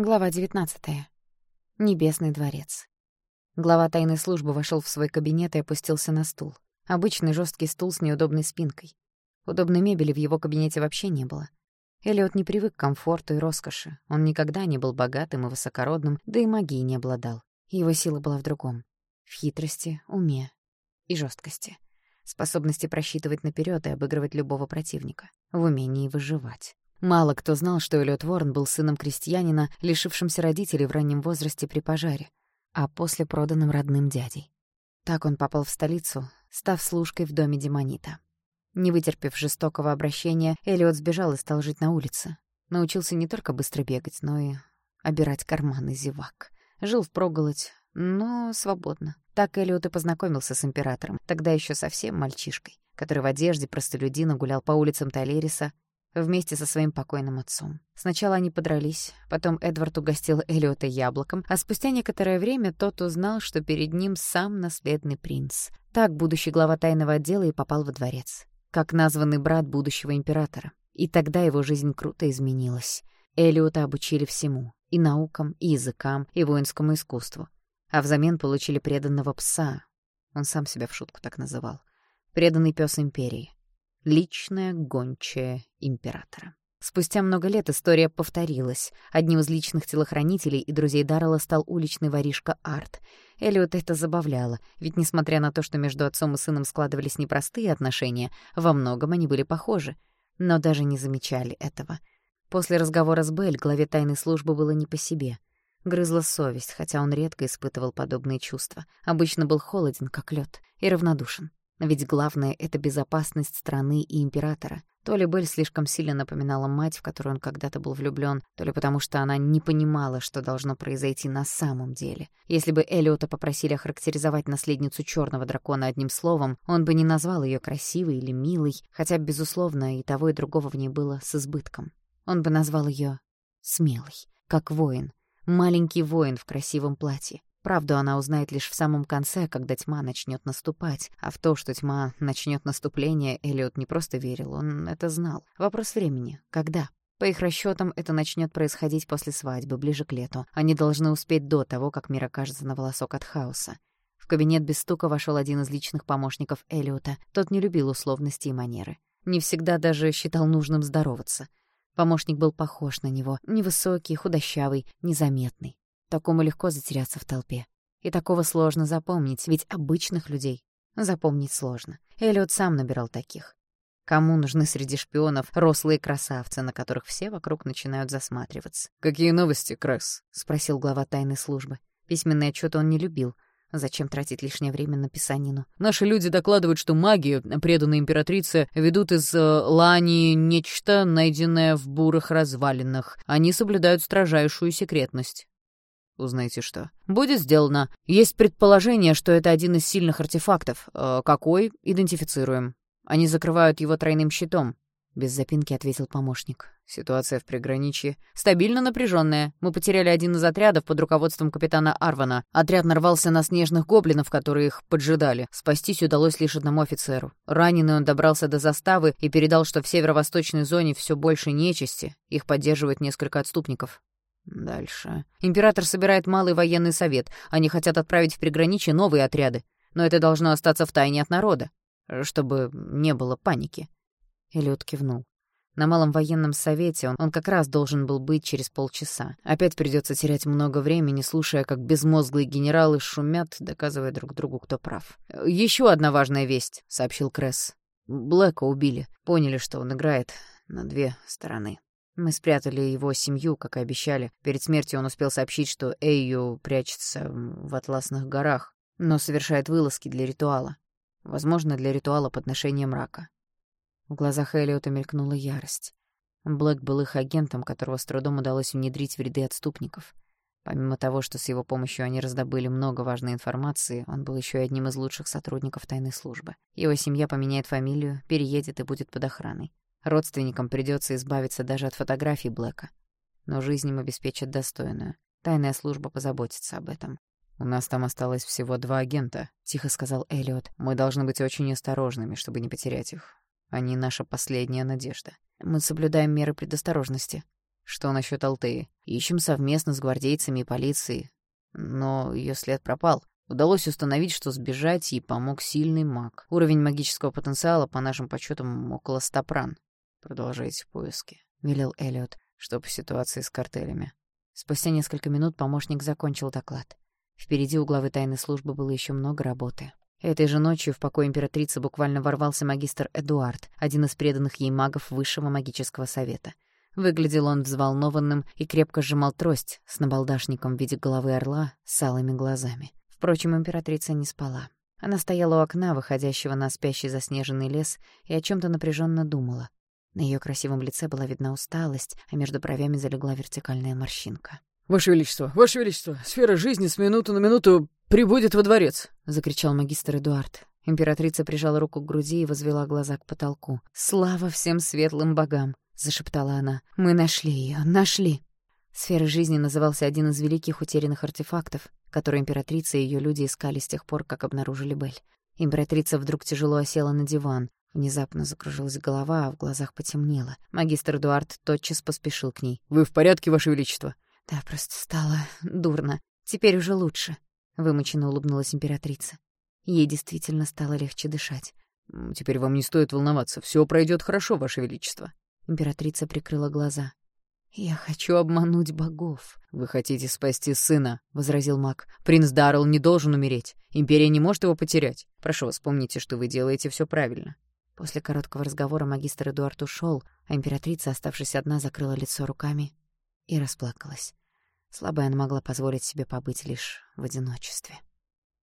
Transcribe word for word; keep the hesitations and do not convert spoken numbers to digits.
Глава девятнадцатая. Небесный дворец. Глава тайной службы вошёл в свой кабинет и опустился на стул. Обычный жёсткий стул с неудобной спинкой. Удобной мебели в его кабинете вообще не было. Эллиот не привык к комфорту и роскоши. Он никогда не был богатым и высокородным, да и магией не обладал. Его сила была в другом. В хитрости, уме и жёсткости. Способности просчитывать наперёд и обыгрывать любого противника. В умении выживать. Мало кто знал, что Эллиот Ворон был сыном крестьянина, лишившимся родителей в раннем возрасте при пожаре, а после проданным родным дядей. Так он попал в столицу, став служкой в доме демонита. Не вытерпев жестокого обращения, Эллиот сбежал и стал жить на улице. Научился не только быстро бегать, но и обирать карманы зевак. Жил впроголодь, но свободно. Так Эллиот и познакомился с императором, тогда ещё совсем мальчишкой, который в одежде простолюдина гулял по улицам Талериса вместе со своим покойным отцом. Сначала они подрались, потом Эдвард угостил Эллиота яблоком, а спустя некоторое время тот узнал, что перед ним сам наследный принц. Так будущий глава тайного отдела и попал во дворец, как названный брат будущего императора. И тогда его жизнь круто изменилась. Эллиота обучили всему — и наукам, и языкам, и воинскому искусству. А взамен получили преданного пса. Он сам себя в шутку так называл. Преданный пёс империи. Личная гончая императора. Спустя много лет история повторилась. Одним из личных телохранителей и друзей Даррелла стал уличный воришка Арт. Эллиот это забавляло, ведь, несмотря на то, что между отцом и сыном складывались непростые отношения, во многом они были похожи. Но даже не замечали этого. После разговора с Белль главе тайной службы было не по себе. Грызла совесть, хотя он редко испытывал подобные чувства. Обычно был холоден, как лёд, и равнодушен. Ведь главное — это безопасность страны и императора. То ли Белль слишком сильно напоминала мать, в которую он когда-то был влюблён, то ли потому что она не понимала, что должно произойти на самом деле. Если бы Эллиота попросили охарактеризовать наследницу Чёрного дракона одним словом, он бы не назвал её красивой или милой, хотя, безусловно, и того, и другого в ней было с избытком. Он бы назвал её смелой, как воин, маленький воин в красивом платье. Правду она узнает лишь в самом конце, когда тьма начнёт наступать. А в то, что тьма начнёт наступление, Эллиот не просто верил, он это знал. Вопрос времени. Когда? По их расчётам, это начнёт происходить после свадьбы, ближе к лету. Они должны успеть до того, как мир окажется на волосок от хаоса. В кабинет без стука вошёл один из личных помощников Эллиота. Тот не любил условности и манеры. Не всегда даже считал нужным здороваться. Помощник был похож на него. Невысокий, худощавый, незаметный. Такому легко затеряться в толпе. И такого сложно запомнить, ведь обычных людей запомнить сложно. Эллиот сам набирал таких. Кому нужны среди шпионов рослые красавцы, на которых все вокруг начинают засматриваться? «Какие новости, Кресс?» — спросил глава тайной службы. Письменный отчёт он не любил. Зачем тратить лишнее время на писанину? «Наши люди докладывают, что маги, преданные императрице, ведут из э, Лании нечто, найденное в бурых развалинах. Они соблюдают строжайшую секретность». «Узнайте что». «Будет сделано. Есть предположение, что это один из сильных артефактов. Э, какой? Идентифицируем. Они закрывают его тройным щитом», — без запинки ответил помощник. «Ситуация в приграничье стабильно напряженная. Мы потеряли один из отрядов под руководством капитана Арвана. Отряд нарвался на снежных гоблинов, которые их поджидали. Спастись удалось лишь одному офицеру. Раненый он добрался до заставы и передал, что в северо-восточной зоне все больше нечисти. Их поддерживает несколько отступников». Дальше. «Император собирает малый военный совет. Они хотят отправить в приграничье новые отряды. Но это должно остаться в тайне от народа, чтобы не было паники». Эллиот кивнул. На малом военном совете он, он как раз должен был быть через полчаса. Опять придётся терять много времени, слушая, как безмозглые генералы шумят, доказывая друг другу, кто прав. «Ещё одна важная весть», — сообщил Кресс. «Блэка убили. Поняли, что он играет на две стороны. Мы спрятали его семью, как и обещали. Перед смертью он успел сообщить, что Эйю прячется в Атласных горах, но совершает вылазки для ритуала. Возможно, для ритуала подношения мрака». В глазах Эллиота мелькнула ярость. Блэк был их агентом, которого с трудом удалось внедрить в ряды отступников. Помимо того, что с его помощью они раздобыли много важной информации, он был ещё и одним из лучших сотрудников тайной службы. Его семья поменяет фамилию, переедет и будет под охраной. Родственникам придётся избавиться даже от фотографий Блэка. Но жизнь им обеспечат достойную. Тайная служба позаботится об этом. «У нас там осталось всего два агента», — тихо сказал Эллиот. «Мы должны быть очень осторожными, чтобы не потерять их. Они наша последняя надежда». «Мы соблюдаем меры предосторожности». Что насчет Алтеи? Ищем совместно с гвардейцами и полицией. Но ее след пропал. Удалось установить, что сбежать ей помог сильный маг. Уровень магического потенциала, по нашим подсчетам, около ста пран. Продолжайте поиски, — велел Эллиот. Что по ситуации с картелями? Спустя несколько минут помощник закончил доклад. Впереди у главы тайной службы было еще много работы. Этой же ночью в покой императрицы буквально ворвался магистр Эдуард, один из преданных ей магов Высшего магического совета. Выглядел он взволнованным и крепко сжимал трость с набалдашником в виде головы орла с алыми глазами. Впрочем, императрица не спала. Она стояла у окна, выходящего на спящий заснеженный лес, и о чем то напряженно думала. На ее красивом лице была видна усталость, а между бровями залегла вертикальная морщинка. «Ваше Величество, Ваше Величество, сфера жизни с минуты на минуту прибудет во дворец!» — закричал магистр Эдуард. Императрица прижала руку к груди и возвела глаза к потолку. «Слава всем светлым богам!» — зашептала она. «Мы нашли ее, нашли!» Сферой жизни назывался один из великих утерянных артефактов, которые императрица и ее люди искали с тех пор, как обнаружили Бель. Императрица вдруг тяжело осела на диван. Внезапно закружилась голова, а в глазах потемнело. Магистр Эдуард тотчас поспешил к ней. «Вы в порядке, Ваше Величество?» «Да, просто стало дурно. Теперь уже лучше», — вымученно улыбнулась императрица. Ей действительно стало легче дышать. «Теперь вам не стоит волноваться. Все пройдет хорошо, Ваше Величество». Императрица прикрыла глаза. «Я хочу обмануть богов». «Вы хотите спасти сына», — возразил маг. «Принц Даррелл не должен умереть. Империя не может его потерять. Прошу вас, помните, что вы делаете все правильно». После короткого разговора магистр Эдуард ушел, а императрица, оставшись одна, закрыла лицо руками и расплакалась. Слабая она могла позволить себе побыть лишь в одиночестве.